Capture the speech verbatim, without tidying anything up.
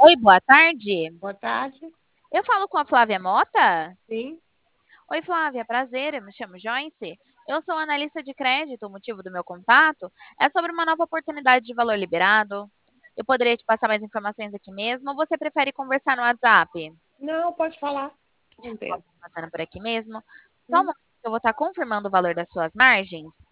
Oi, boa tarde. Boa tarde. Eu falo com a Flávia Mota? Sim. Oi, Flávia, prazer, eu me chamo Joyce. Eu sou analista de crédito, o motivo do meu contato é sobre uma nova oportunidade de valor liberado. Eu poderia te passar mais informações aqui mesmo, ou você prefere conversar no WhatsApp? Não, pode falar. Não Posso tem. ir passando por aqui mesmo? Só um Hum, momento que eu vou estar confirmando o valor das suas margens.